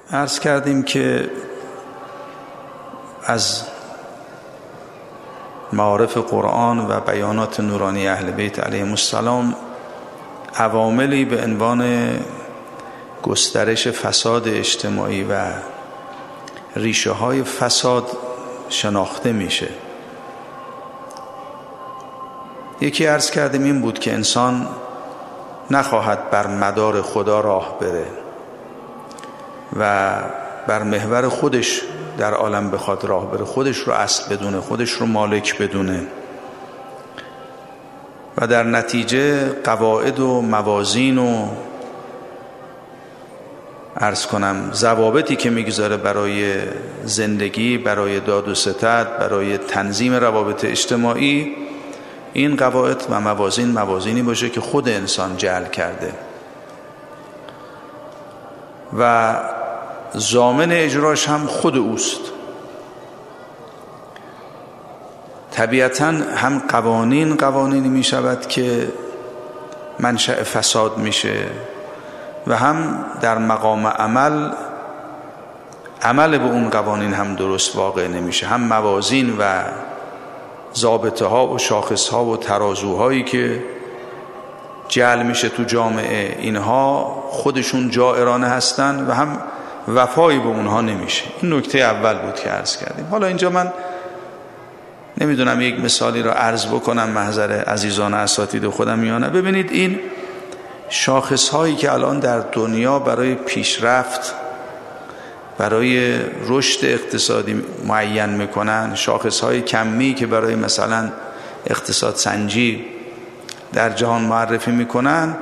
عرض کردیم که از معارف قرآن و بیانات نورانی اهل بیت علیهم السلام عواملی به عنوان گسترش فساد اجتماعی و ریشه های فساد شناخته میشه. یکی عرض کردیم این بود که انسان نخواهد بر مدار خدا راه بره و بر محور خودش در عالم بخواد راه بره، خودش رو اصل بدونه، خودش رو مالک بدونه و در نتیجه قواعد و موازین و عرض کنم ضوابطی که میگذاره برای زندگی، برای داد و ستد، برای تنظیم روابط اجتماعی، این قواعد و موازینی باشه که خود انسان جعل کرده و ضامن اجراش هم خود اوست. طبیعتاً هم قوانینی می شود که منشأ فساد میشه و هم در مقام عمل به اون قوانین هم درست واقع نمیشه. هم موازین و ضابطه ها و شاخص ها و ترازوهایی که جعل میشه تو جامعه، اینها خودشون جائرانه هستن و هم وفایی به اونها نمیشه. این نکته اول بود که عرض کردیم. حالا اینجا من نمیدونم یک مثالی را عرض بکنم محضر عزیزان اساتید خودم یا نه. ببینید این شاخص هایی که الان در دنیا برای پیشرفت، برای رشد اقتصادی معین میکنن، شاخص های کمی که برای مثلا اقتصاد سنجی در جهان معرفی میکنن،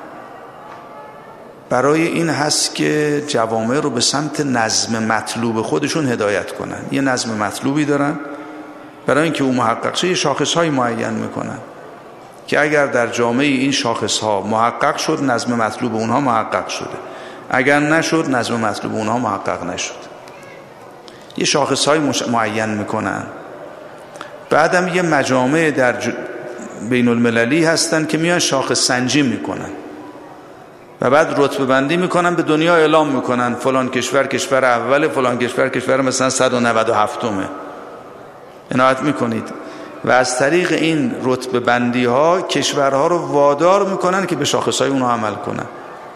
برای این هست که جوامع رو به سمت نظم مطلوب خودشون هدایت کنن. یه نظم مطلوبی دارن، برای اینکه اون محقق شه یه شاخص های معین میکنن که اگر در جامعه این شاخص ها محقق شد، نظم مطلوب اونها محقق شده، اگر نشد نظم مطلوب اونها محقق نشد. یه شاخص های معین میکنن. بعدم یه مجامع در بین المللی هستن که میان شاخص سنجی میکنن و بعد رتبه بندی میکنن، به دنیا اعلام میکنن فلان کشور کشور اوله، فلان کشور کشور مثلا 197م. عنایت میکنید و از طریق این رتبه بندی ها کشورها رو وادار میکنن که به شاخص های اونها عمل کنن.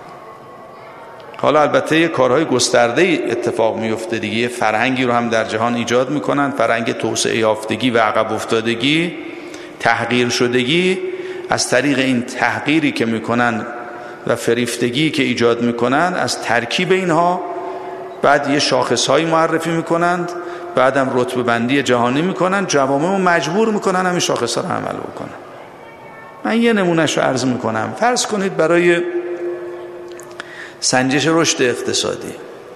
حالا البته یه کارهای گسترده اتفاق میفته دیگه، یه فرهنگی رو هم در جهان ایجاد میکنن، فرهنگ توسعه یافتگی و عقب افتادگی، تحقیر شدگی. از طریق این تحقیری که میکنن و فریفتگی که ایجاد میکنن، از ترکیب اینها بعد یه شاخصهایی معرفی میکنند، بعدم رتبه بندی جهانی میکنن، جوامع رو مجبور میکنن همین شاخصها رو عمل بکنن. من یه نمونهشو عرض میکنم. فرض کنید برای سنجش رشد اقتصادی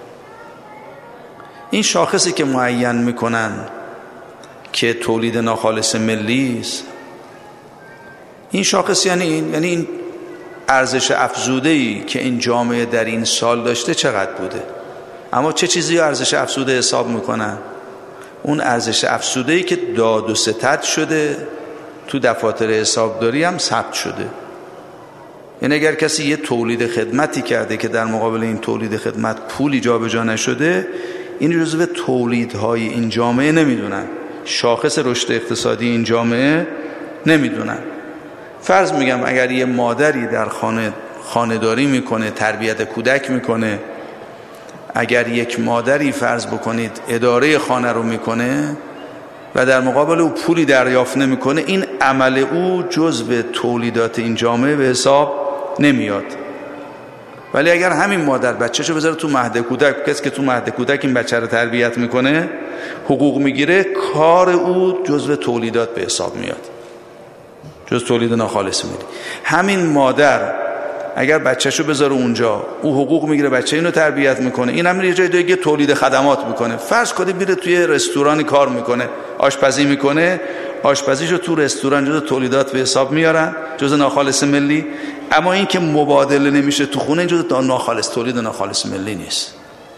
این شاخصی که معین میکنن که تولید ناخالص ملی است، این شاخص یعنی این ارزش افزوده‌ای که این جامعه در این سال داشته چقدر بوده. اما چه چیزی ارزش افزوده حساب میکنن؟ اون ارزش افزوده‌ای که داد و ستد شده، تو دفاتر حسابداری هم ثبت شده. یعنی اگر کسی یه تولید خدمتی کرده که در مقابل این تولید خدمت پولی جابجا نشده، این جزو تولیدهای این جامعه نمیدونن، شاخص رشد اقتصادی این جامعه نمیدونن. فرض میگم اگر یه مادری در خانه‌داری میکنه، تربیت کودک میکنه، اگر یک مادری فرض بکنید اداره خانه رو میکنه و در مقابل او پولی دریافت نمیکنه، این عمل او جزو تولیدات این جامعه به حساب نمیاد. ولی اگر همین مادر بچه‌شو بذاره تو مهد کودک، کسی که تو مهد کودک این بچه رو تربیت میکنه حقوق میگیره، کار او جزو تولیدات به حساب میاد، جزو تولید ناخالص ملی. همین مادر اگر بچه‌شو بذاره اونجا، او حقوق میگیره، بچه اینو تربیت میکنه، این هم یه جای دیگه تولید خدمات میکنه. فرض کنید میره توی رستورانی کار میکنه، آشپزی میکنه، آشپزیشو تو رستوران جزو تولیدات به حساب میارن، جزو ناخالص ملی. اما این که مبادله نمیشه تو خونه، این جزو ناخالص، تولید ناخالص ملی نیست.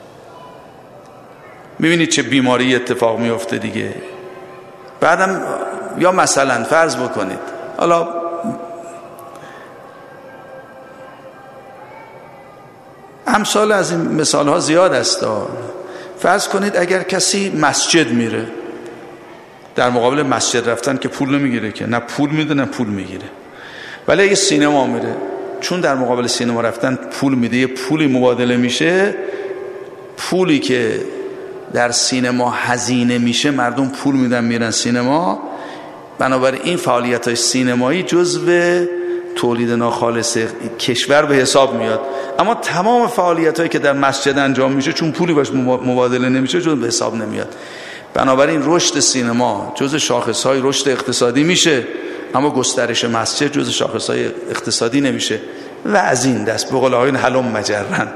میبینید چه بیماری اتفاق میفته دیگه. بعدم یا مثلا فرض بکنید، حالا امثال از این مثال ها زیاد است. فرض کنید اگر کسی مسجد میره، در مقابل مسجد رفتن که پول نمیگیره، که نه پول میده نه پول میگیره، ولی اگه سینما میره، چون در مقابل سینما رفتن پول میده، یه پولی مبادله میشه، پولی که در سینما هزینه میشه مردم پول میدن میرن سینما، بنابراین این فعالیت‌های سینمایی جزو تولید ناخالص کشور به حساب میاد. اما تمام فعالیت‌هایی که در مسجد انجام میشه چون پولی باش مبادله نمیشه جزو به حساب نمیاد. بنابراین رشد سینما جزو شاخص‌های رشد اقتصادی میشه، اما گسترش مسجد جزو شاخص‌های اقتصادی نمیشه. و از این دست به قول آقایون حلم مجرن.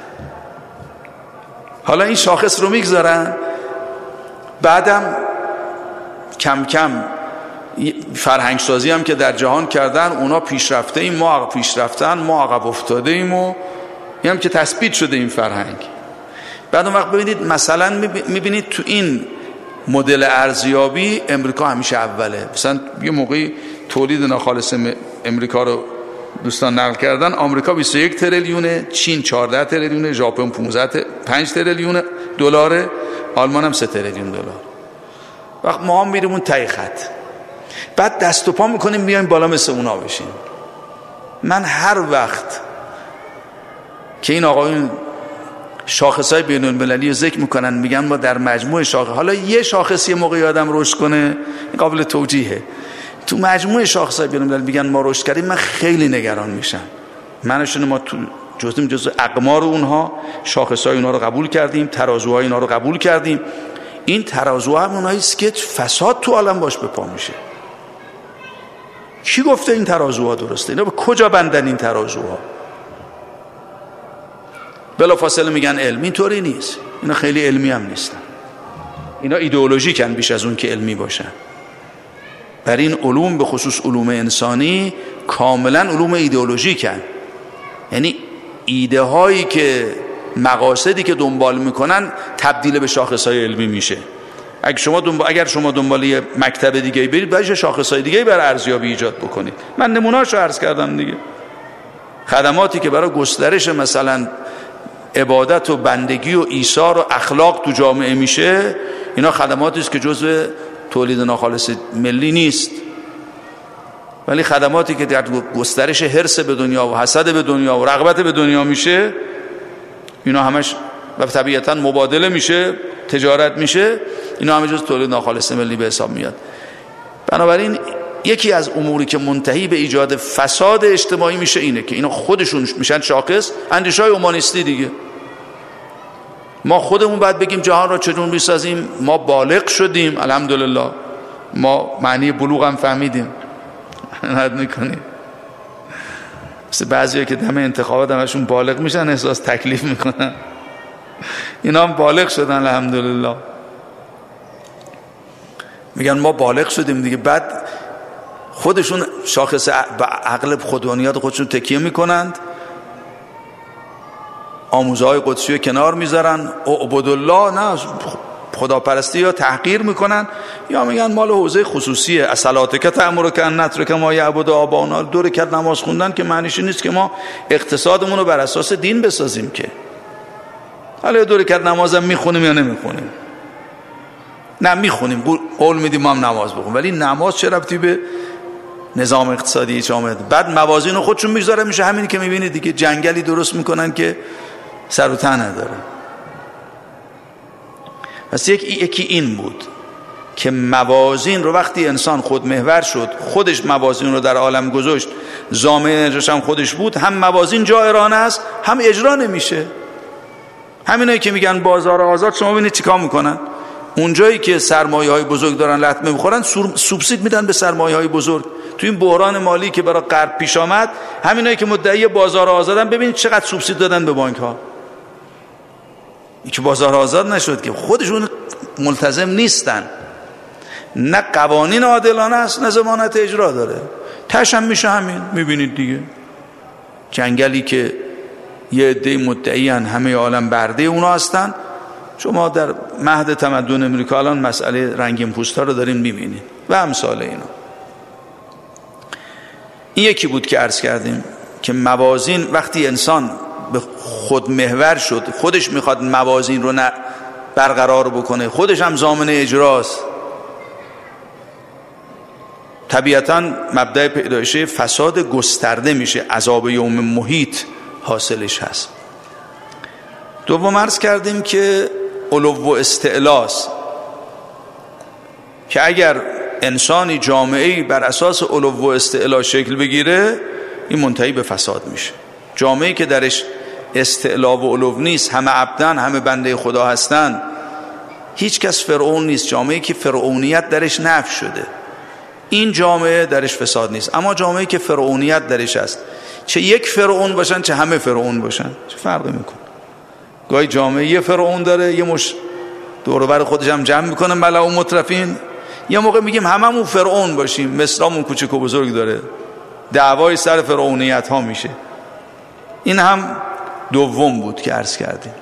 حالا این شاخص رو میگذارن، بعدم کم کم فرهنگ سازی هم که در جهان کردن، اونا پیشرفته ایم، ما پیشرفتن، ما عقب افتاده ایم، و این هم که تثبیت شده این فرهنگ. بعد اون وقت ببینید مثلا میبینید تو این مدل ارزیابی امریکا همیشه اوله. مثلا یه موقعی تولید ناخالص امریکا رو دوستان نقل کردن، آمریکا 21 تریلیونه، چین 14 تریلیونه، ژاپن 5 تریلیون دلاره، آلمان هم 3 تریلیون دلار. وقت ما هم میریم اون ته خط، بعد دست و پا میکنیم میایم بالا مثل اونا بشیم. من هر وقت که این آقایون شاخصهای بین المللی رو ذکر میکنن، میگن ما در مجموع شاخص، حالا یه شاخصی موقعی آدم رشد کنه قابل توجیهه، تو مجموع شاخصهای بین المللی میگن ما رشد کردیم، من خیلی نگران میشم. منشون ما تو جزء اقمار اونها شاخصهای اونها رو قبول کردیم، ترازوهای اونها رو قبول کردیم. این ترازوها هم اونهایی است که فساد تو عالم باش به پا میشه. کی گفته این ترازوها درسته؟ اینا به کجا بندن این ترازوها؟ بلافاصله میگن علم. اینطوری نیست، اینا خیلی علمی هم نیستن، اینا ایدئولوژیکن بیش از اون که علمی باشن. بر این علوم به خصوص علوم انسانی کاملا علوم ایدئولوژیکن، یعنی ایده هایی که مقاصدی که دنبال میکنن تبدیل به شاخصهای علمی میشه. اگر شما دنبال یه مکتب دیگه برید، باید شاخصهای دیگه برای ارزیابی ایجاد بکنید. من نمونه‌اشو عرض کردم دیگه. خدماتی که برای گسترش مثلا عبادت و بندگی و ایثار و اخلاق تو جامعه میشه، اینا خدماتی است که جزء تولید ناخالص ملی نیست، ولی خدماتی که در گسترش حرص به دنیا و حسد به دنیا و رغبت به دنیا میشه، اینا همش و طبیعتا مبادله میشه، تجارت میشه، اینا همه جزء تولید ناخالص ملی به حساب میاد. بنابراین یکی از اموری که منتهی به ایجاد فساد اجتماعی میشه اینه که اینا خودشون میشن شاخص، اندیشه‌های اومانیستی دیگه. ما خودمون باید بگیم جهان را چطور میسازیم، ما بالغ شدیم الحمدلله، ما معنی بلوغ هم فهمیدیم. نهاد میکنیم مثل بعضی‌ها که دم انتخابات همشون بالغ میشن احساس تکلیف میکنن، اینا هم بالغ شدن الحمدلله، میگن ما بالغ شدیم دیگه. بعد خودشون شاخص عقل خودانیات خودشون تکیه میکنند، آموزهای قدسی رو کنار میذارن، عبدالله نه خداپرستی یا تحقیر میکنن، یا میگن مال حوزه خصوصیه. اصلاتک تأمرک ان نترک ما یعبد آباؤنا. دو رکعت نماز خوندن که معنیش نیست که ما اقتصادمون رو بر اساس دین بسازیم، که حالا دو رکعت نمازم میخونیم یا نمیخونیم، نه میخونیم، قول میدیم ما هم نماز بخونیم، ولی نماز چه ربطی به نظام اقتصادی جامعه؟ بعد موازین خودشون میذاره، میشه همینی که میبینید دیگه، جنگلی درست میکنن که سر و ته نداره. پس یکی این بود که موازین رو وقتی انسان خود محور شد، خودش موازین رو در عالم گذاشت، ضامن اجراش هم خودش بود، هم موازین جائرانه است هم اجرا نمیشه. همینایی که میگن بازار آزاد، شما ببینید چیکار میکنن، اونجایی که سرمایه‌های بزرگ دارن لطمه میخورن سوبسید میدن به سرمایه‌های بزرگ. تو این بحران مالی که برای غرب پیش آمد، همینایی که مدعی بازار آزادن، ببینید چقدر سوبسید دادن به بانک‌ها. این که بازار آزاد نشد که خودشون ملتزم نیستن، نه قوانین عادلانه است نه ضمانت اجرا داره، تش هم میشه همین. میبینید دیگه جنگلی که یه عده مدعیان همه عالم برده اونا هستن. شما در مهد تمدن امریکا الان مسئله رنگین پوستا رو دارین میبینید و امثال اینا. این یکی بود که عرض کردیم که موازین وقتی انسان به خود محور شد، خودش میخواد موازین رو برقرار بکنه، خودش هم ضامن اجراست، طبیعتاً مبدأ پیدایشه فساد گسترده میشه، عذاب یوم محیط حاصلش هست. دوم عرض کردیم که علو و استعلاست که اگر انسانی جامعه‌ای بر اساس علو و استعلا شکل بگیره این منتهی به فساد میشه. جامعه‌ای که درش استعلا و علو نیست، همه عبدن، همه بنده خدا هستن، هیچ کس فرعون نیست. جامعه‌ای که فرعونیت درش نفی شده این جامعه درش فساد نیست. اما جامعه‌ای که فرعونیت درش هست، چه یک فرعون باشن چه همه فرعون باشن، چه فرقی میکنه؟ گاهی جامعه یه فرعون داره، یه مش دور و بر خودش هم جمع میکنه ملأ و مترفین، یه موقع میگیم هممون فرعون باشیم، مصرامون کوچک و بزرگ داره، دعوای سر فرعونیت ها میشه. این هم دوم بود که عرض کردیم.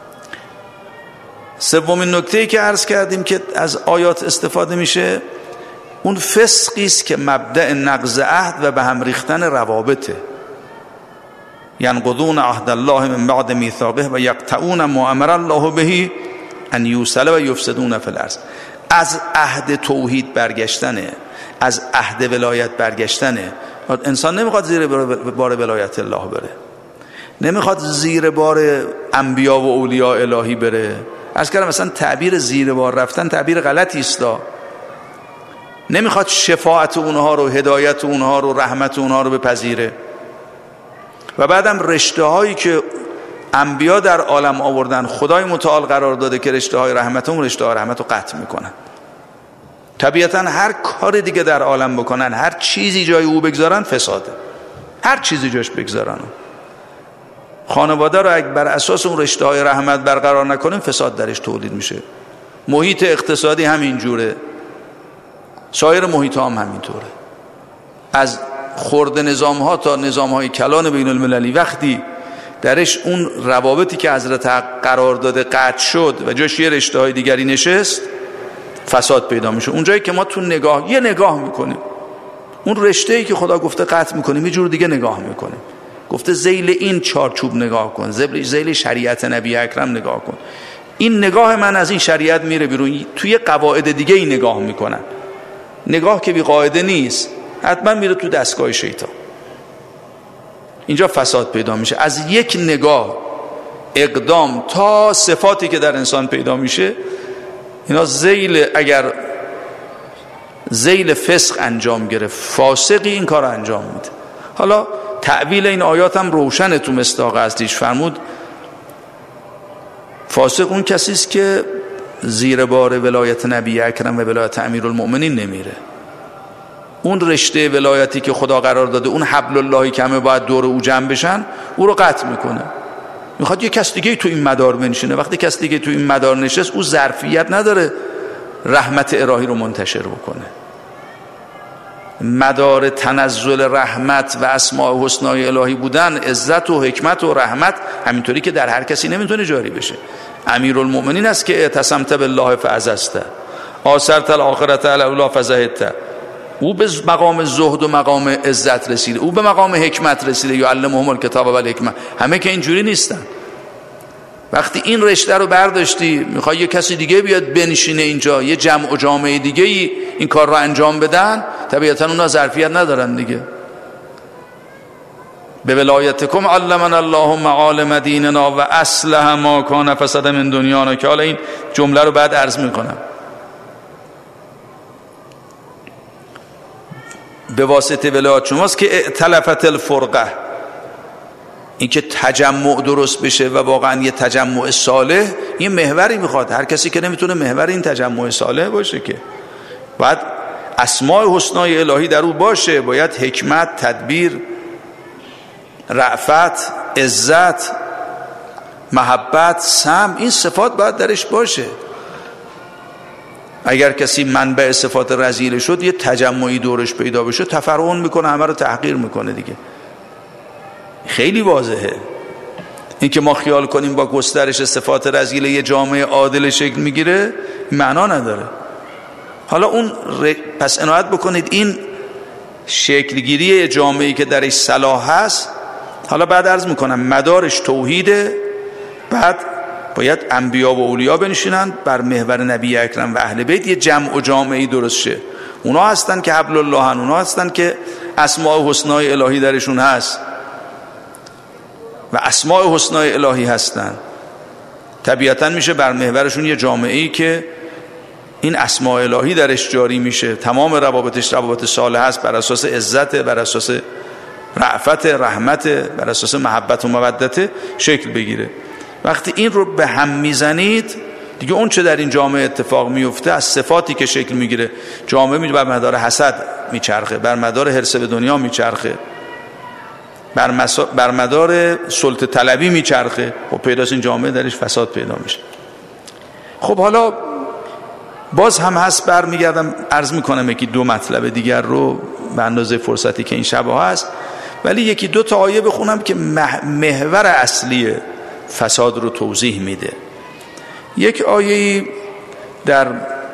سومین نکته‌ای که عرض کردیم که از آیات استفاده میشه، اون فسقی است که مبدأ نقض عهد و به هم ریختن روابطه. ینقضون عهد الله من بعد میثاقه و یقطعون ما امر الله به ان یوصل و یفسدون فی الارض. از عهد توحید برگشتنه، از عهد ولایت برگشتنه. انسان نمیخواد زیر بار ولایت الله بره، نمیخواد زیر بار انبیا و اولیاء الهی بره. عرض کردم مثلا تعبیر زیر بار رفتن تعبیر غلطی است. نمیخواد شفاعت اونها رو، هدایت اونها رو، رحمت اونها رو بپذیره. و بعدم رشته هایی که انبیا در عالم آوردن خدای متعال قرار داده که رشته های رحمت، اون رشته های رحمت رو قطع میکنن. طبیعتا هر کار دیگه در عالم بکنن، هر چیزی جای او بگذارن فساده، هر چیزی جاش بگذارن. خانواده رو اگه بر اساس اون رشته های رحمت برقرار نکنیم فساد درش تولید میشه. محیط اقتصادی همین جوره، سایر محیط هم همینطوره. از خرد نظام ها تا نظام های کلان بین المللی وقتی درش اون روابطی که حضرت حق قرار داده قطع شد و جاش یه رشته های دیگری نشست، فساد پیدا میشه. اونجایی که ما تو یه نگاه میکنیم، اون رشته‌ای که خدا گفته قطع میکنیم یه جور دیگه نگاه میکنیم. گفته ذیل این چارچوب نگاه کن، ذیل شریعت نبی اکرم نگاه کن. این نگاه من از این شریعت میره بیرون، توی قواعد دیگه ای نگاه میکنن. نگاه که بی قاعده نیست، حتما میره تو دستگاه شیطان. اینجا فساد پیدا میشه. از یک نگاه، اقدام تا صفاتی که در انسان پیدا میشه، اینا اگر ذیل فسق انجام گرفت، فاسقی این کار انجام میده. حالا تعویل این آیات هم روشنه تو مصداق اصلیش. فرمود فاسق اون کسی است که زیر بار ولایت نبی اکرم و ولایت امیرالمؤمنین نمیره. اون رشته ولایتی که خدا قرار داده، اون حبل اللهی که همه باید دور او جمع بشن، او رو قطع میکنه. میخواد یه کس دیگه تو این مدار بنشینه. وقتی کس دیگه تو این مدار نشست، او ظرفیت نداره رحمت الهی رو منتشر بکنه. مدار تنزل رحمت و اسماء حسنای الهی بودن، عزت و حکمت و رحمت، همینطوری که در هر کسی نمیتونه جاری بشه. امیرالمؤمنین است که اعتصمت بالله فعززته، آثرت الاخرة علی الاولی فزهدته. او به مقام زهد و مقام عزت رسیده، او به مقام حکمت رسیده. یعلمهم الکتاب و الحکمه. همه که اینجوری نیستن. وقتی این رشته رو برداشتی میخوای یه کسی دیگه بیاد بنشینه اینجا، یه جمع و جامعه دیگه این کار رو انجام بدن، طبیعتا اونا ظرفیت ندارن دیگه. به ولایتکم علمنا الله معالم دیننا و اصلح ما کان فسد من دنیانا، که حالا این جمله رو بعد عرض میکنم. به واسطه ولایت شماست که ائتلفت الفرقه، این که تجمع درست بشه و واقعا یه تجمع صالح، یه محوری میخواد. هر کسی که نمیتونه محور این تجمع صالح باشه، که باید اسماء حسنای الهی در او باشه، باید حکمت، تدبیر، رأفت، عزت، محبت، سم، این صفات باید درش باشه. اگر کسی منبع صفات رذیله شد، یه تجمعی دورش پیدا بشه، تفرعون میکنه، همه رو تحقیر میکنه دیگه. خیلی واضحه. این که ما خیال کنیم با گسترش صفات رذیله یه جامعه عادل شکل میگیره، معنا نداره. حالا پس عنایت بکنید این شکلگیری جامعه‌ای که درش صلاح هست، حالا بعد عرض میکنم مدارش توحیده، بعد باید انبیا و اولیا بنشینن بر محور نبی اکرم و اهل بیت، یه جمع و جامعه‌ای درست شه. اونا هستن که حبل الله هن، اونا هستن که اسماء حسنای الهی درشون هست و اسماء حسنای الهی هستن. طبیعتا میشه بر محورشون یه جامعه‌ای که این اسماء الهی درش جاری میشه، تمام روابطش روابط صالح است، بر اساس عزت، بر اساس رأفت، رحمت، بر اساس محبت و مودت شکل بگیره. وقتی این رو به هم میزنید دیگه اون چه در این جامعه اتفاق میفته از صفاتی که شکل میگیره، جامعه میره بر مدار حسد میچرخه، بر مدار حرص به دنیا میچرخه، بر مدار سلطه طلبی میچرخه، و پیداست این جامعه درش فساد پیدا میشه. خب حالا باز هم هست، برمیگردم عرض میکنم یکی دو مطلب دیگر رو به اندازه فرصتی که این شبه هست، ولی یکی دو تا آیه بخونم که محور اصلی فساد رو توضیح میده. یک آیه در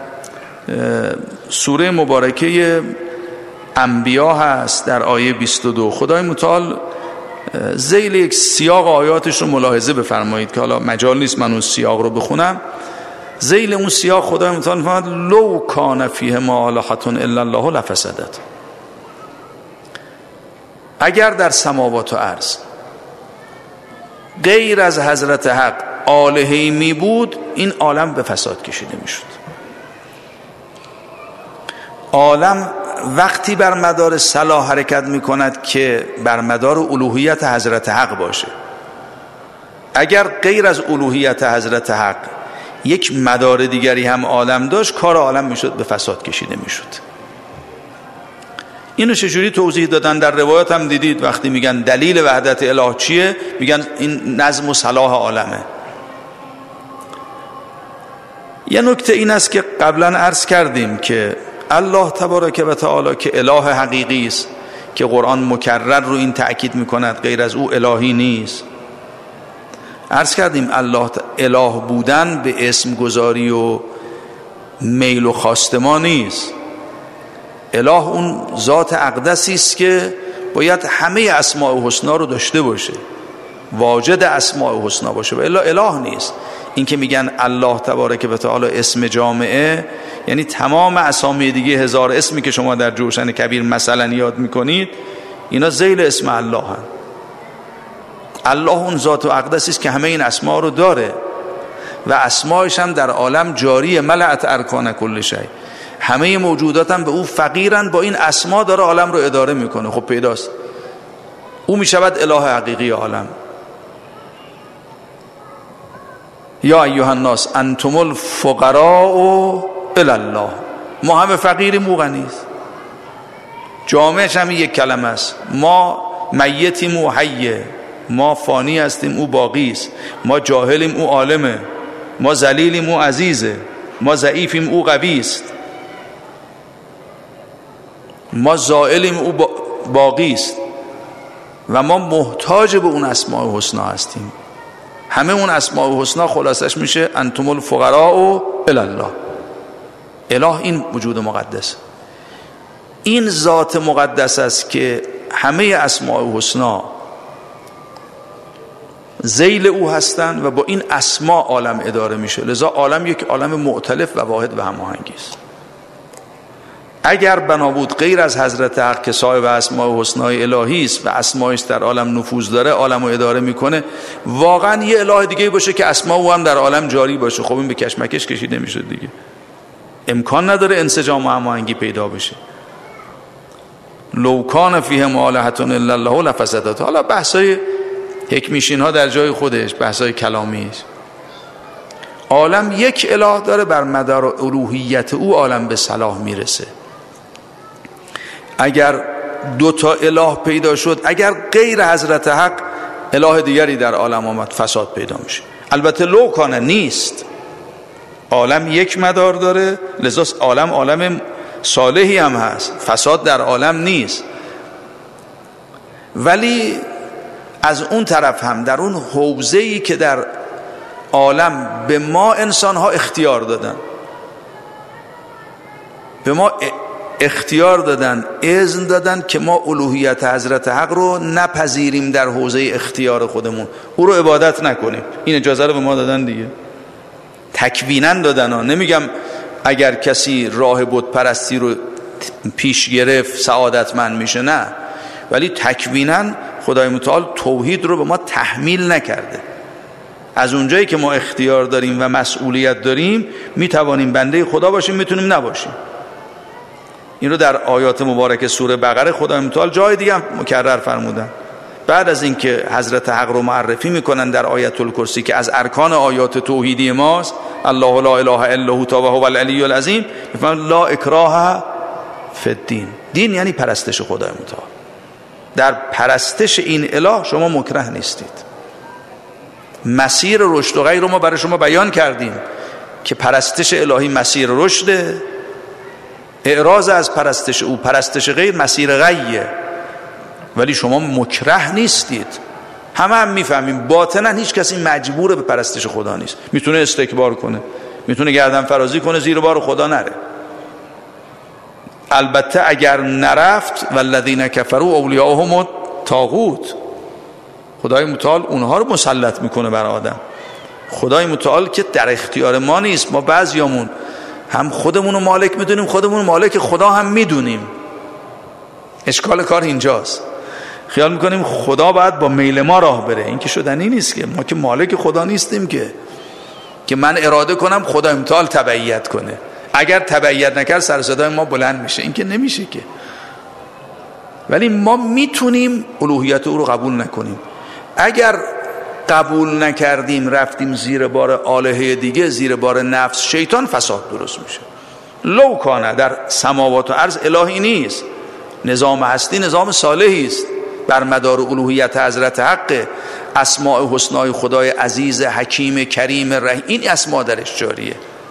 سوره مبارکه انبیا هست، در آیه 22. خدای متعال ذیل یک سیاق آیاتش رو ملاحظه بفرمایید که حالا مجال نیست من اون سیاق رو بخونم. ذیل اون سیاق خدای متعال فرمود لو کان فیهما آلهة الا الله لفسدت. اگر در سماوات و ارض غیر از حضرت حق آلهه‌ای می بود، این عالم به فساد کشیده می شد. عالم وقتی بر مدار صلاح حرکت می کند که بر مدار الوهیت حضرت حق باشه. اگر غیر از الوهیت حضرت حق یک مدار دیگری هم عالم داشت، کار عالم می شد به فساد کشیده می شد. اینو چجوری توضیح دادن؟ در روایات هم دیدید وقتی میگن دلیل وحدت اله چیه، میگن این نظم و صلاح عالمه. یه نکته این است که قبلا عرض کردیم که الله تبارک و تعالی که اله حقیقی است، که قرآن مکرر رو این تأکید میکند غیر از او الهی نیست. عرض کردیم الله اله بودن به اسم گذاری و میل و خواست ما نیست. اله اون ذات اقدسی است که باید همه اسماء الحسنا رو داشته باشه، واجد اسماء الحسنا باشه، و الا اله نیست. این که میگن الله تبارک و تعالی اسم جامعه، یعنی تمام اسامی دیگه 1000 اسمی که شما در جوشن کبیر مثلا یاد میکنید، اینا ذیل اسم الله هست. الله اون ذات و اقدسی است که همه این اسما رو داره و اسمایش هم در عالم جاریه. ملأت ارکان کل شیء، همه موجودات هم به او فقیرن، با این اسما داره عالم رو اداره میکنه. خب پیداست او میشود اله حقیقی عالم. یا ایها الناس انتم الفقراء الی الله، ما همه فقیریم، او غنیست. جامعش هم یک کلمه است، ما میتیم او حیه، ما فانی هستیم او باقی است، ما جاهلیم او عالمه، ما ذلیلیم او عزیزه، ما ضعیفیم او قوی است، ما زائلیم او باقی است و ما محتاج به اون اسماء الحسنا هستیم. همه اون اسماء الحسنا خلاصش میشه انتم الفقراء الی الله. اله این وجود مقدس، این ذات مقدس است که همه اسماء الحسنا ذیل او هستند و با این اسما عالم اداره میشه. لذا عالم یک عالم مؤتلف و واحد و هماهنگی است. اگر بنا بود غیر از حضرت حق که صاحب اسماء و حسنای الهی است و اسمایش در عالم نفوذ داره، عالم رو اداره میکنه، واقعا یه اله دیگه باشه که اسما او هم در عالم جاری باشه، خب این به کشمکش کشیده میشه دیگه. امکان نداره انسجام و هماهنگی پیدا بشه. لو کان فیهم آلهة الا الله لفسدت. حالا بحثای حکمیشین ها در جای خودش، بحثای کلامی است. عالم یک اله داره، بر مدار الوهیت او عالم به صلاح میرسه. اگر دو تا اله پیدا شد، اگر غیر حضرت حق اله دیگری در عالم آمد، فساد پیدا میشه. البته لو کانه نیست، عالم یک مدار داره، لذا عالم صالحی هم هست، فساد در عالم نیست. ولی از اون طرف هم در اون حوزه‌ای که در عالم به ما انسان ها اختیار دادن، به ما اختیار دادن، اذن دادن که ما الوهیت حضرت حق رو نپذیریم در حوزه اختیار خودمون، او رو عبادت نکنیم. این اجازه رو به ما دادن دیگه، تکویناً دادن ها. نمیگم اگر کسی راه بت پرستی رو پیش گرفت سعادتمند میشه، نه، ولی تکویناً خدای متعال توحید رو به ما تحمیل نکرده. از اونجایی که ما اختیار داریم و مسئولیت داریم میتوانیم بنده خدا باشیم، میتونیم نباشیم. این رو در آیات مبارک سوره بقره خدای متعال جای دیگه هم مکرر فرمودن. بعد از اینکه حضرت حق رو معرفی میکنن در آیت الکرسی که از ارکان آیات توحیدی ماست، الله لا اله الا هو هو العلی العظیم، میفهمن لا اکراه فی الدین. دین یعنی پرستش خدای متعال. در پرستش این اله شما مکره نیستید. مسیر رشد و غی رو ما برای شما بیان کردیم که پرستش الهی مسیر رشده، اعراض از پرستش او، پرستش غیر مسیر غیه، ولی شما مکره نیستید. همه هم میفهمیم باطنا هیچ کسی مجبور به پرستش خدا نیست. میتونه استکبار کنه، میتونه گردن فرازی کنه، زیر بار خدا نره. البته اگر نرفت والذین کفروا اولیاءهم الطاغوت، خدای متعال اونها رو مسلط میکنه بر آدم. خدای متعال که در اختیار ما نیست. ما بعضیامون هم خودمون رو مالک میدونیم، خودمون رو مالک خدا هم میدونیم. اشکال کار اینجاست. خیال میکنیم خدا باید با میل ما راه بره. این که شدنی نیست که. ما که مالک خدا نیستیم که من اراده کنم خدای متعال تبعیت کنه. اگر تبعیت نکرد سر صدای ما بلند میشه. این که نمیشه که. ولی ما میتونیم الوهیت او رو قبول نکنیم. اگر قبول نکردیم رفتیم زیر بار آلهه دیگه، زیر بار نفس شیطان، فساد درست میشه. لو کانه در سماوات و ارض الهی نیست. نظام هستی نظام صالحی است بر مدار الوهیت حضرت حق. اسماء حسنای خدای عزیز، حکیم، کریم، رحیم، این اسما درش جاریه.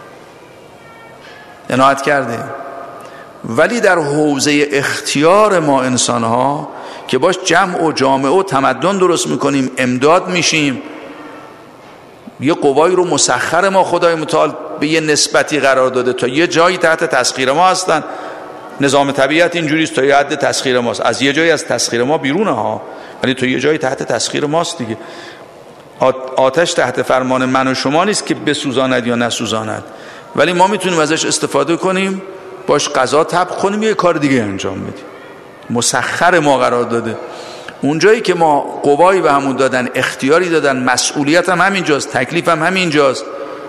عنایت کرده. ولی در حوزه اختیار ما انسان ها که باش جمع و جامعه و تمدن درست میکنیم، امداد میشیم، یه قوایی رو مسخر ما خدای متعال به یه نسبتی قرار داده تا یه جایی تحت تسخیر ما هستن. نظام طبیعت اینجوریست، تا یه حد تسخیر ماست. از یه جایی از تسخیر ما بیرونه ها، ولی تا یه جایی تحت تسخیر ماست دیگه. آتش تحت فرمان من و شما نیست که بسوزاند یا نسوزاند، ولی ما میتونیم ازش استفاده کنیم، باش غذا طبخ کنیم، یه کار دیگه انجام بدیم. مسخر ما قرار داده. اونجایی که ما قوایی به همون دادن، اختیاری دادن، مسئولیت هم همینجاست، تکلیف هم همینجاست.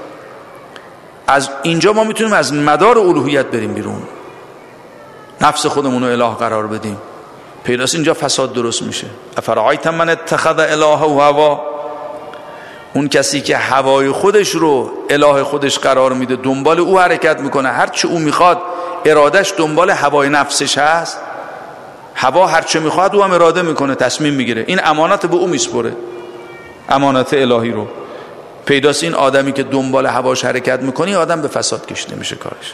از اینجا ما میتونیم از مدار الوهیت بریم بیرون، نفس خودمون رو اله قرار بدیم. پیداست اینجا فساد درست میشه. افرایت من اتخذ اله و هوا، اون کسی که هوای خودش رو اله خودش قرار میده، دنبال او حرکت میکنه، هر چه او میخواد، ارادش دنبال هوای نفسش هست. هوا هر چه میخواد او هم اراده میکنه، تصمیم میگیره. این امانت به او میسپره، امانت الهی رو. پیداست این آدمی که دنبال هواش حرکت میکنه، آدم به فساد کشیده میشه کارش.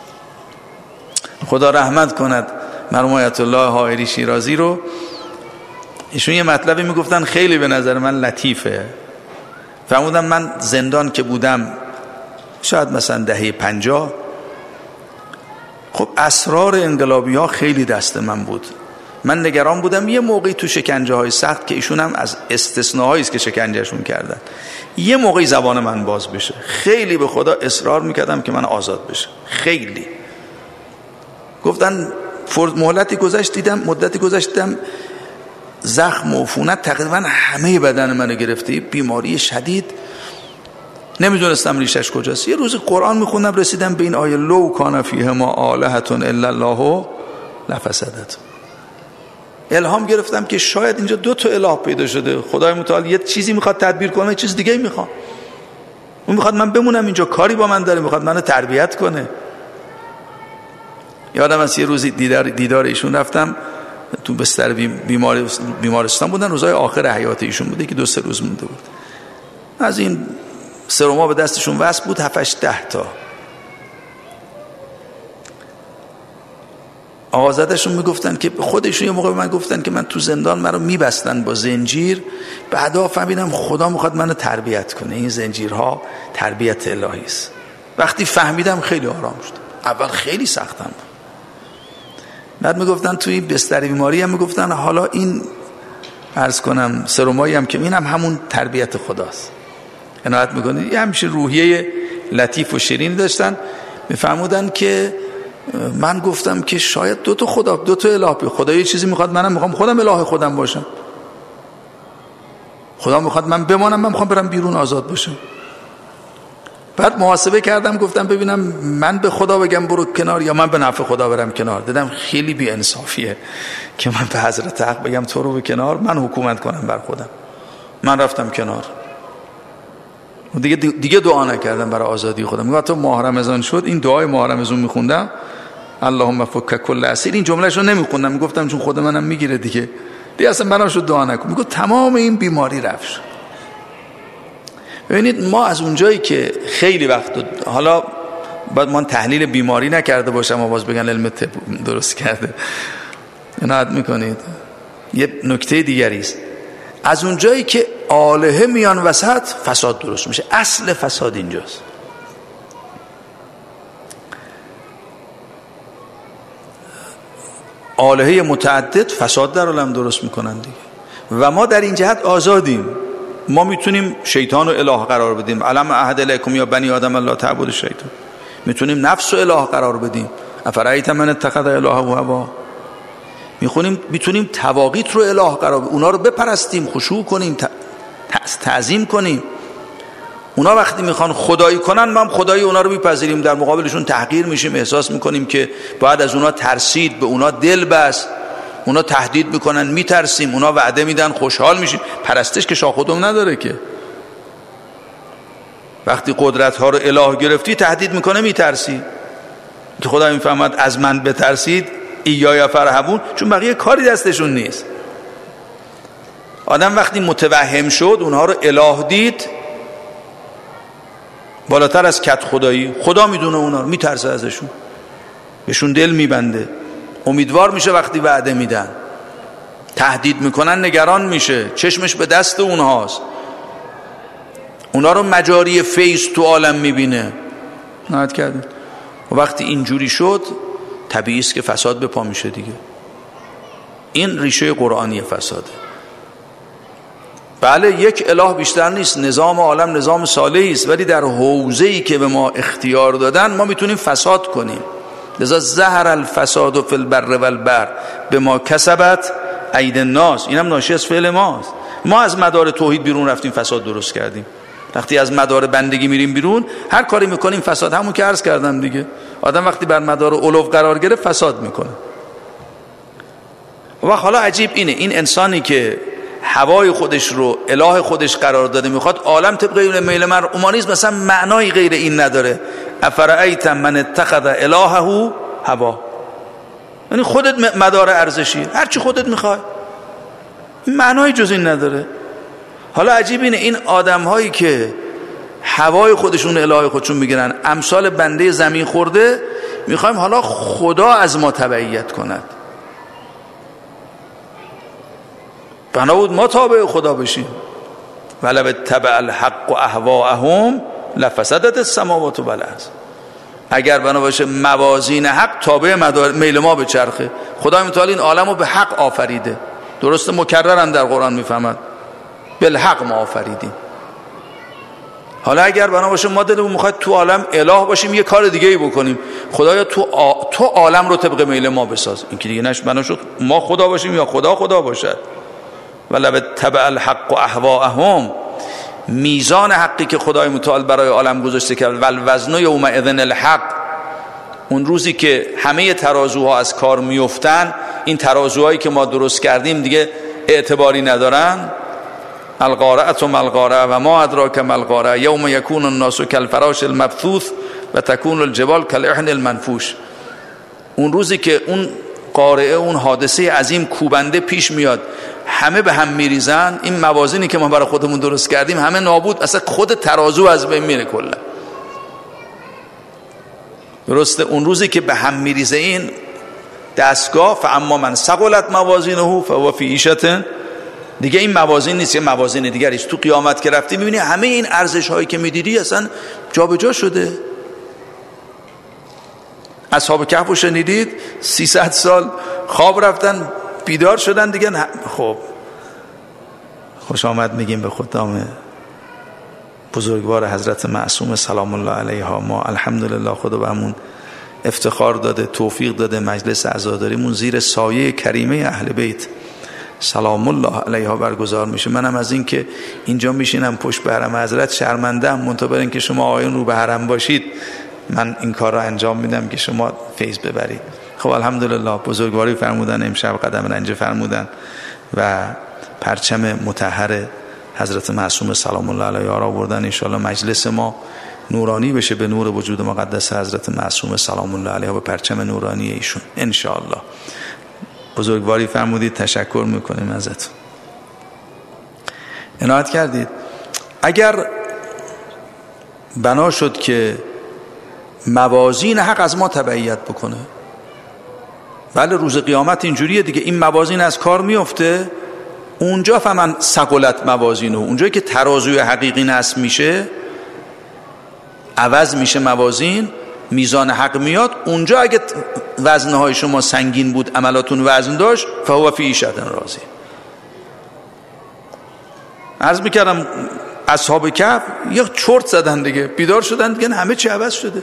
خدا رحمت کند مرحوم آیت الله حائری شیرازی رو. ایشون یه مطلبی میگفتن خیلی به نظر من لطیفه. فرمودن من زندان که بودم، شاید مثلا دهه 50، خب اسرار انقلابی ها خیلی دست من بود. من نگران بودم یه موقعی تو شکنجه های سخت که ایشون هم از استثناهایی است که شکنجهشون کردن، یه موقعی زبان من باز بشه. خیلی به خدا اصرار میکردم که من آزاد بشه. خیلی گفتن مدتی گذشت دیدم زخم و عفونت تقریبا همه بدن منو گرفته، بیماری شدید، نمیدونستم ریشش کجاست. یه روز قرآن میخوندم رسیدم به این آیه لو کان فیهما آلهة الا الله لفسدت. الهام گرفتم که شاید اینجا 2 تا اله پیدا شده. خدای متعال یه چیزی میخواد تدبیر کنه، چیز دیگه میخواد. اون میخواد من بمونم اینجا، کاری با من داره، میخواد منو تربیت کنه. یادم از یه روزی دیدار ایشون رفتم، تو بستر بیمارستان بودن، روزهای آخر حیات ایشون بوده که 2-3 روز مونده بود. از این سرما به دستشون وصل بود 7-8-10 تا. آقازدشون میگفتن که خودشون یه موقع به من گفتن که من تو زندان منو میبستن با زنجیر، بعدا فهمیدم خدا میخواد منو تربیت کنه، این زنجیرها تربیت الهی است. وقتی فهمیدم خیلی آرام شدم. اول خیلی سختم بود، بعد میگفتن توی بستر بیماری هم میگفتن حالا این عرض کنم سرمایی هم که اینم همون تربیت خداست. عنایت میکنید. یه همیشه روحیه لطیف و شیرین داشتن. میفرمودن که من گفتم که شاید دو تا خدا، دو تا اله، خدا یه چیزی میخواد منم میخوام خودم اله خودم باشم، خدا میخواد من بمانم، من میخوام برم بیرون آزاد باشم. بعد محاسبه کردم گفتم ببینم من به خدا بگم برو کنار یا من به نفع خدا برم کنار. دیدم خیلی بی انصافیه که من به حضرت حق بگم تو رو به کنار، من حکومت کنم بر خودم. من رفتم کنار، دیگه دعا نکردم برای آزادی خودم. میگم تو ماه رمضان شد این دعای ماه رمضان میخوندم، اللهم فک کل اسیر، این جملهش رو نمیخوندم، میگفتم چون خود منم میگیره دیگه اصلا بنا شد دعا نکن. میگم تمام این بیماری رفت. ببینید ما از اونجایی که خیلی وقت، حالا بعد من تحلیل بیماری نکرده باشم و باز بگن علم طب درست کرده، عنایت میکنید. یه نکته دیگری است، از اونجایی که آلهه میان وسط فساد درست میشه. اصل فساد اینجاست. آلهه متعدد فساد در عالم درست میکنن دیگه. و ما در این جهت آزادیم. ما میتونیم شیطان رو اله قرار بدیم، علم عهد الیکم یا بنی آدم الله تعبدوا الشیطان. میتونیم نفس رو اله قرار بدیم، افرایت من اتخذ الهه هوا. میتونیم تواقیت رو اله قرار بدیم، اونا رو بپرستیم، خشوع کنیم، تعظیم کنیم. اونا وقتی میخوان خدایی کنن ما هم خدایی اونا رو میپذیریم، در مقابلشون تحقیر میشیم، احساس میکنیم که باید از اونا ترسید، به اونا دل بست. اونا تهدید میکنن میترسیم، اونا وعده میدن خوشحال میشیم. پرستش که شاه خودم نداره که. وقتی قدرت ها رو اله گرفتی تهدید میکنه میترسی، که خدا میفهمد از من بترسید ایای فرهبون، چون بقیه کاری دستشون نیست. آدم وقتی متوهم شد اونها رو اله دید، بالاتر از کت خدایی، خدا میدونه اونا رو، میترسه ازشون، بهشون دل میبنده، امیدوار میشه وقتی وعده میدن، تهدید میکنن نگران میشه، چشمش به دست اونهاست، اونا رو مجاری فیض تو عالم میبینه. نهایت کردیم. و وقتی اینجوری شد طبیعی است که فساد به پا میشه دیگه. این ریشه قرآنی فساده. بله یک اله بیشتر نیست، نظام عالم نظام صالحی است، ولی در حوزه‌ای که به ما اختیار دادن ما میتونیم فساد کنیم. لذا ظهر الفساد فی البر والبحر بما کسبت اید الناس، اینم ناشی از فعل ماست. ما از مدار توحید بیرون رفتیم، فساد درست کردیم. وقتی از مدار بندگی میریم بیرون هر کاری میکنیم فساد. همون که عرض کردم دیگه، آدم وقتی بر مدار علو قرار گرفت فساد میکنه. و حالا عجیب اینه، این انسانی که هوای خودش رو اله خودش قرار داده میخواد عالم طبق میل من، اومانیسم مثلا معنای غیر این نداره. افرایت من اتخذ الهه هوا، یعنی خودت مدار ارزشی، هر چی خودت میخوای، معنای جز این نداره. حالا عجیب اینه این آدم هایی که هوای خودشون اله خودشون میگیرن، امثال بنده زمین خورده، میخوایم حالا خدا از ما تبعیت کند. بنا بود ما تابع خدا بشیم. ولو اتبع الحق اهواءهم لفسدت السماوات والارض. اگر بنا باشه موازین حق تابع میل ما بچرخه. خدا متعال این عالم رو به حق آفریده، درسته مکررن در قرآن میفهمد بالحق ما آفریدیم. حالا اگر بنا باشه ما دلمون میخواد تو عالم اله باشیم یه کار دیگه ای بکنیم، خدایا تو عالم رو طبق میل ما بساز، این که دیگه نش بنا شد ما خدا باشیم یا خدا باشد. ولو اتبع الحق اهواءهم، میزان حقی که خدای متعال برای عالم گذاشته کرد، والوزن یومئذ الحق، اون روزی که همه ترازوها از کار میافتن، این ترازوهایی که ما درست کردیم دیگه اعتباری ندارن. القارعة ما القارعة و ما ادراک ما القارعة یوم یکون الناس کالفراش المبثوث و تکون الجبال کالعهن المنفوش. اون روزی که اون قارعه، اون حادثه عظیم کوبنده پیش میاد، همه به هم میریزن، این موازینی که ما برای خودمون درست کردیم همه نابود، اصلا خود ترازو از بین میره کلا. درسته اون روزی که به هم میریزه این دستگاه، فاما من ثقلت موازینه فهو فی عیشة، دیگه این موازین نیست، یه موازین دیگری است. تو قیامت که رفتی میبینی همه این ارزش هایی که میدیدی اصلا جابجا شده. اصحاب کهف رو شنیدید؟ 300 سال خواب رفتن بیدار شدن دیگه. خب خوش آمد میگیم به خدام بزرگوار حضرت معصوم سلام الله علیها. ما الحمدلله خدا بهمون افتخار داده، توفیق داده، مجلس عزاداریمون زیر سایه کریمه اهل بیت سلام الله علیها برگزار میشه. منم از این که اینجا میشینم پشت به حرم حضرت شرمنده‌ام، منتها بر اینکه شما آقایون رو به حرم باشید من این کار را انجام میدم که شما فیض ببرید. خب الحمدلله بزرگواری فرمودن، امشب قدم رنجه فرمودن و پرچم مطهر حضرت معصوم سلام الله علیها را بردن. انشاءالله مجلس ما نورانی بشه به نور وجود مقدس حضرت معصوم سلام الله علیها، به پرچم نورانی ایشون انشاءالله. بزرگواری فرمودید، تشکر میکنیم ازتون، عنایت کردید. اگر بنا شد که موازین حق از ما تبعیت بکنه، بله روز قیامت اینجوریه دیگه، این موازین از کار میفته، اونجا فمن ثقلت موازینه، اونجایی که ترازوی حقیقی نصب میشه، عوض میشه موازین، میزان حق میاد، اونجا اگه وزنهای شما سنگین بود، عملاتون وزن داشت، فهو فی عیشة راضیه. عرض میکردم اصحاب کهف یه چرت زدن دیگه، بیدار شدن دیگه همه چی عوض شده.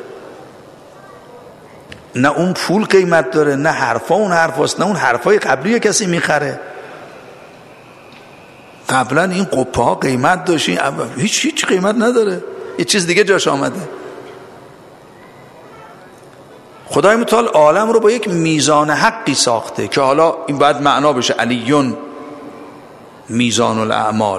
نه اون پول قیمت داره، نه حرفا اون حرفاست، نه اون حرفای قبلی کسی میخره. قبلا این قپه ها قیمت داشت، هیچ قیمت نداره، یه چیز دیگه جاش آمده. خدای متعال عالم رو با یک میزان حقی ساخته که حالا این باید معنا بشه، علیون میزان الاعمال،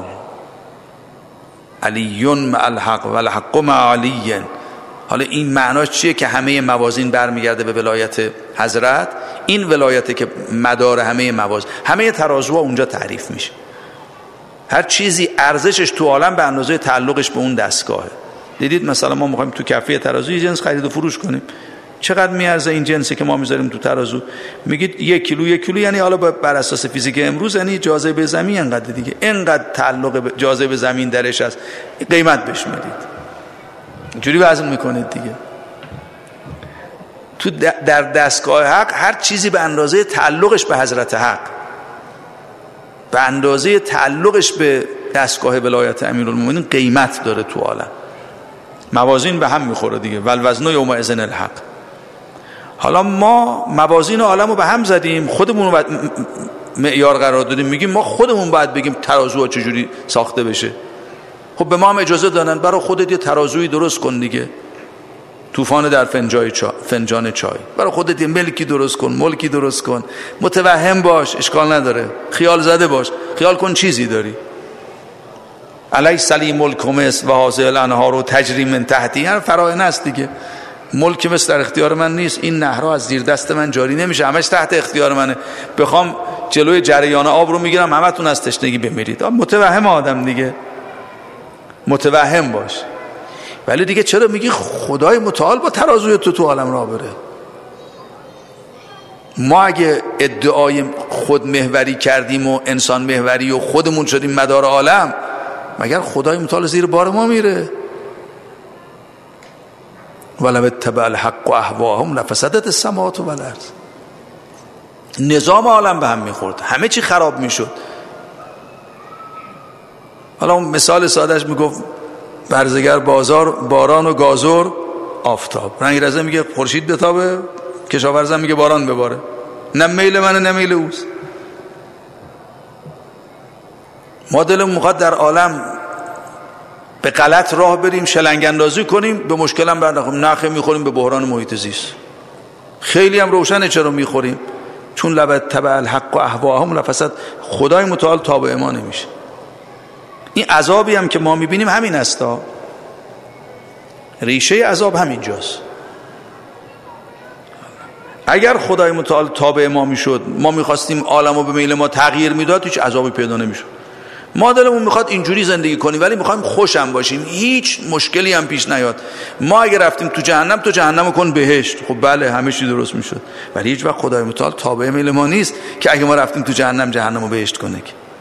علیون مع الحق و الحق مع علی. حالا این معناش چیه؟ که همه موازین برمیگرده به ولایت حضرت، این ولایته که مدار همه موازین، همه ترازوها اونجا تعریف میشه. هر چیزی ارزشش تو عالم به اندازه تعلقش به اون دستگاهه. دیدید مثلا ما میخوایم تو کفه ترازو یه جنس خرید و فروش کنیم، چقدر میارزه این جنسی که ما میذاریم تو ترازو؟ میگید 1 کیلو، یعنی حالا بر اساس فیزیک امروز یعنی جاذبه زمین انقدر دیگه، انقدر تعلق به جاذبه زمین درش هست، قیمت بهش میدید، اینجوری وزن میکنید دیگه. تو در دستگاه حق هر چیزی به اندازه تعلقش به حضرت حق، به اندازه تعلقش به دستگاه ولایت امیرالمومنین قیمت داره تو عالم. موازین به هم میخوره دیگه، والوزن یومئذ الحق. حالا ما موازین عالم رو به هم زدیم، خودمون رو معیار قرار دادیم، میگیم ما خودمون باید بگیم ترازوها چجوری ساخته بشه. خب به ما هم اجازه دادن، برای خودت یه ترازویی درست کن دیگه، طوفان در فنجان چای، برای خودت یه ملکی درست کن، ملکی درست کن، متوهم باش، اشکال نداره، خیال زده باش، خیال کن چیزی داری. علی سلیم الکمس و حاضر الانهار و تجری من تحتی، هر فرائن است دیگه. ملک مثل در اختیار من نیست، این نهرها از زیر دست من جاری نمیشه، همش تحت اختیار منه. بخوام جلوی جریان آب رو میگیرم، همتون از تشنگی بمیرید. متوهم آدم دیگه، متوهم باش. ولی دیگه چرا میگی خدای متعال با ترازوی تو عالم را بره؟ ما اگه ادعای خود محوری کردیم و انسان محوری و خودمون شدیم مدار عالم، مگر خدای متعال زیر بار ما میره؟ ولو اتبع الحق اهواهم لفسدت السماوات والارض. نظام عالم به هم میخورد، همه چی خراب میشد. حالا اون مثال سادهش میگفت برزگر بازار، باران و گازور آفتاب. رنگرزه میگه خورشید بتابه، کشاورزم میگه باران بباره. نه میل منه نه میل اوست. ما دلمون میخواد در عالم به غلط راه بریم، شلنگ اندازی کنیم، به مشکل هم برنخوریم. نخه میخوریم به بحران محیط زیست. خیلی هم روشنه چرا میخوریم، چون لو تبع الحق و اهواهم لفسد. خدای متعال تابع ما نمیشه. این عذابی هم که ما میبینیم همین هستا، ریشه عذاب همینجاست. اگر خدای متعال تابع ما میشد، ما میخواستیم عالمو به میل ما تغییر میداد، هیچ عذابی پیدا نمیشد. ما دلمون میخواد اینجوری زندگی کنیم، ولی میخوایم خوشم باشیم، هیچ مشکلی هم پیش نیاد. ما اگر رفتیم تو جهنم، تو جهنمو کن بهشت، خب بله همه چی درست میشد. ولی هیچ وقت خدای متعال تابع میل ما نیست که اگه ما رفتیم تو جهنم، جهنمو بهشت کنه.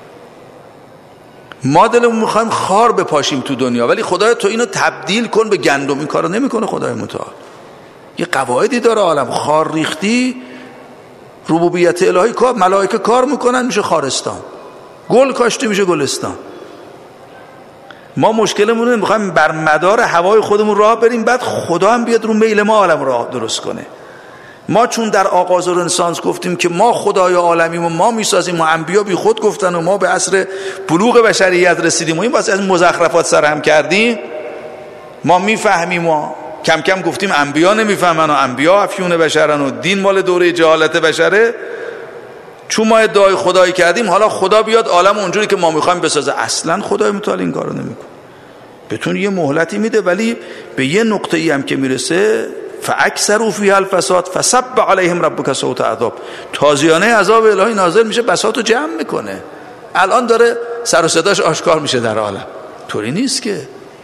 ما دلمون میخوایم خار بپاشیم تو دنیا، ولی خدای تو اینو تبدیل کن به گندم. این کارو نمیکنه خدای متعال. یه قواعدی داره عالم. خار ریختی، ربوبیت الهی کار، ملائکه کار میکنن میشه خارستان، گل کاشته میشه گلستان. ما مشکلمون اینه میخوایم بر مدار هوای خودمون راه بریم، بعد خدا هم بیاد رو میل ما عالم راه درست کنه. ما چون در آغاز رنسانس گفتیم که ما خدای عالمیم و ما میسازیم و انبیا بی خود گفتن و ما به عصر بلوغ بشریت رسیدیم و این واسه از مزخرفات سرهم کردیم، ما میفهمیم و کم کم گفتیم انبیا نمیفهمن و انبیا افیون بشرن و دین مال دوره جهالت بشره. چون ما ادعای خدایی کردیم حالا خدا بیاد عالم اونجوری که ما میخوایم بسازه. اصلا خدای متعال این کارو نمیکنه. بهتون یه مهلتی میده، ولی به یه نقطه ای هم که میرسه فاکثروا فیها الفساد فصب علیهم ربک صوت عذاب، تازیانه عذاب الهی نازل میشه، بساطو جمع میکنه. الان داره سر و صداش آشکار میشه در عالم. طوری نیست که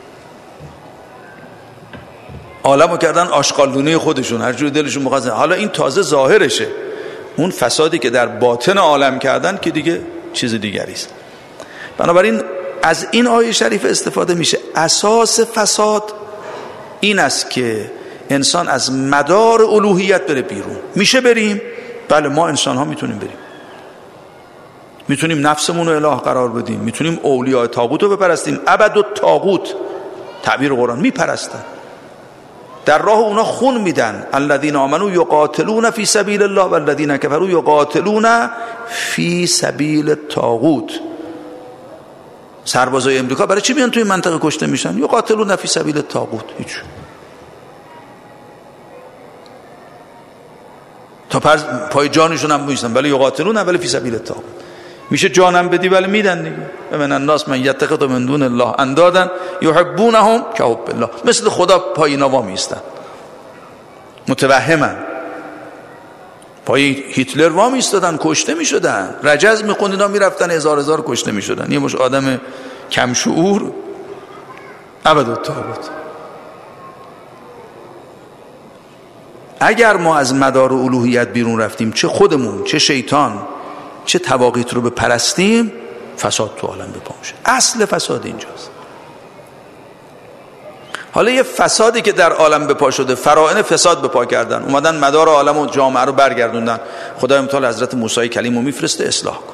عالمو کردن آشغالدونه خودشون، هر جوری دلشون میخواد. حالا این تازه ظاهرشه، اون فسادی که در باطن عالم کردن که دیگه چیز دیگری است. بنابراین از این آیه شریف استفاده میشه. اساس فساد این است که انسان از مدار الوهیت بره بیرون. میشه بریم؟ بله، ما انسان ها میتونیم بریم، میتونیم نفسمون رو اله قرار بدیم، میتونیم اولیاء طاغوت رو بپرستیم. عبد الطاغوت تعبیر قرآن میپرستن، در راه اونا خون میدن. الذین آمنوا یقاتلون فی سبیل الله والذین کفروا یقاتلون فی سبیل الطاغوت. سربازای امریکا برای چی میان توی منطقه کشته میشن؟ یقاتلون فی سبیل الطاغوت. هیچ تا پای جانشون هم میشن، ولی یقاتلون ولی فی سبیل الطاغوت. میشه جانم بدی ولی میدن دیگه. من الناس من یتخذ من دون الله اندادا یحبونهم کحب الله. مثل خدا پای اینا وا میستن، متوهمن. پای هیتلر وا میستادن، کشته میشدن. رجز میخوند اینا میرفتن هزار کشته میشدن. یه مش آدم کم شعور عبدالطاغوت. اگر ما از مدار الوهیت بیرون رفتیم، چه خودمون چه شیطان چه طواغیت رو بپرستیم، فساد تو عالم بپا میشه. اصل فساد اینجاست. حالا یه فسادی که در عالم بپا شده، فرائن فساد بپا کردن، اومدن مدار عالم و جامعه رو برگردوندن. خدای متعال حضرت موسی کلیم رو میفرسته اصلاح کن.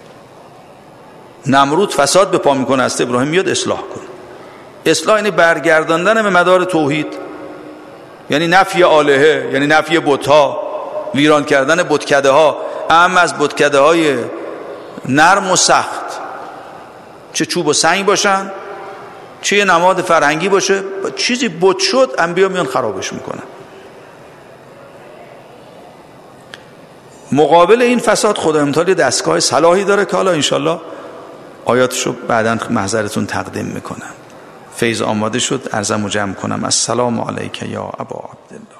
نمرود فساد بپا میکنه، است ابراهیم میاد اصلاح کن. اصلاح یعنی برگرداندن به مدار توحید، یعنی نفی آلهه، یعنی نفی بت‌ها، ویران کردن بتکده ها. اما از بتکده های نرم و سخت، چه چوب و سنگ باشن، چه یه نماد فرهنگی باشه، چیزی بت شد انبیا میان خرابش میکنن. مقابل این فساد خدای متعال دستگاه صلاحی داره که حالا انشالله آیاتشو بعداً محضرتون تقدیم میکنم. فیض آماده شد، عرضمو جمع کنم. السلام علیک یا ابا عبدالله.